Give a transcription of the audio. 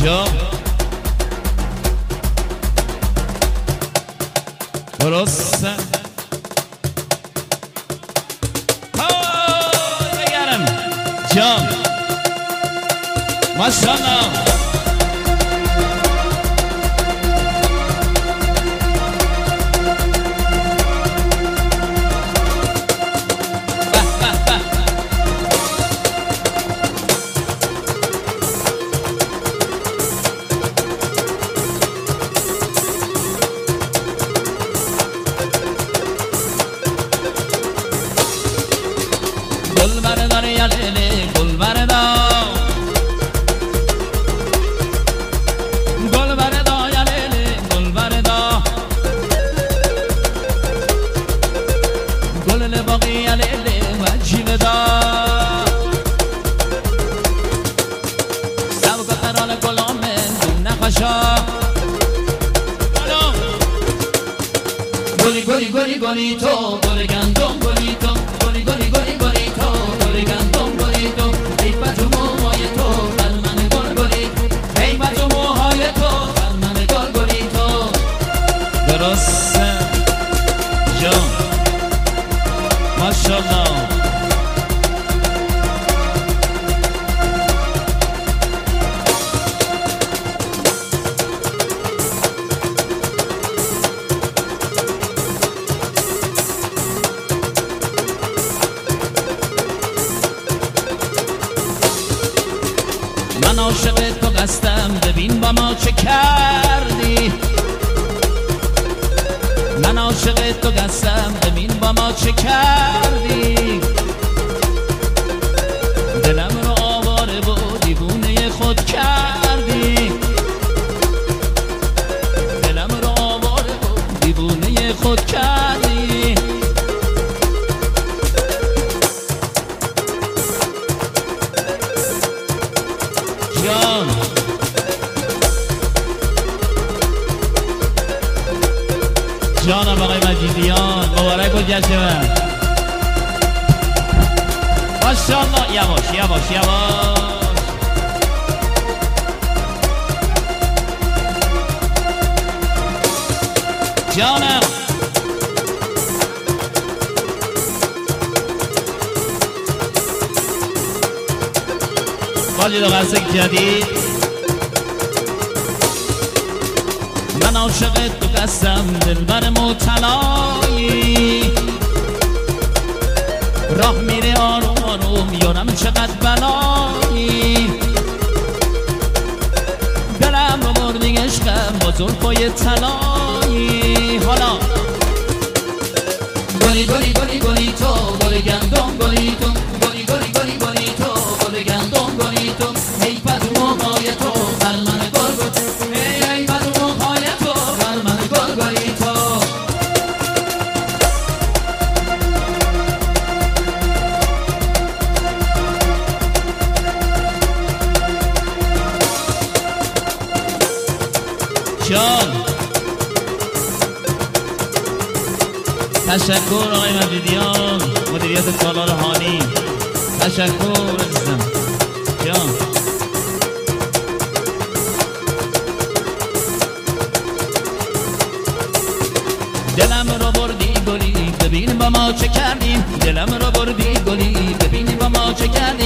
جا درسته بگرم جا ماشاءالله گل بردار یا لیلی گل بردار گل بردار یا لیلی گل بردار گل لباقی یا لیلی وجیل دار سبک قرال گلام دون نخشا گلی گلی گلی گلی تو گل گندم گلی تو گلی گلی گلی گلی تو گل گندم گلی تو ای بچه موهای تو بر من گل گلی ای بچه موهای تو بر من گل گلی تو درسته جان ماشاءالله من عاشق تو قصدم ببین با ما چه کردی من عاشق تو قصدم ببین با ما چه کردی دلم رو آواره و دیوونه خود کردی دلم رو آواره و دیوونه خود کردی جان جانم آقای مجیدیان مبارک بود جشن ماشاءالله یواش یواش یواش جانم واجد قصد جدید من عاشق تو قسم دلبر مبتلایی راه میره آروم آروم یارم چقدر بلایی دلم رو بردی عشقم با زلفای طلایی حالا گلی گلی گلی گلی تو گل گندم گلی تو گلی گلی گلی گلی تو گل گندم گلی تو ای بدو موهای تو بر من گل گل ای بدو موهای تو بر من گل گلی تو جان تشکر آقای مجیدیان مدیریت سالار هانی تشکر عزیزم جان دلم رو بردی گلی ببین با ما چه کردیم دلم رو بردی گلی ببین با ما چه کردیم